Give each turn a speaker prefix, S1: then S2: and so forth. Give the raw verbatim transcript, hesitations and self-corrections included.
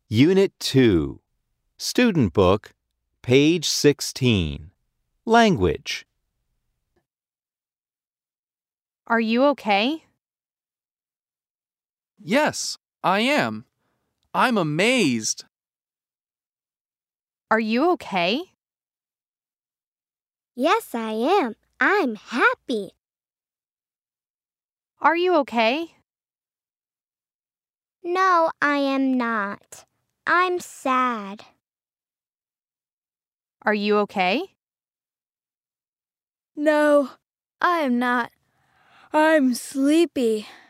S1: Unit two, Student Book, page sixteen. Language.
S2: Are you okay?
S3: Yes, I am. I'm amazed.
S2: Are you okay?
S4: Yes, I am. I'm happy.
S2: Are you okay?
S4: No, I am not. I'm sad.
S2: Are you okay?
S5: No, I am not. I'm sleepy.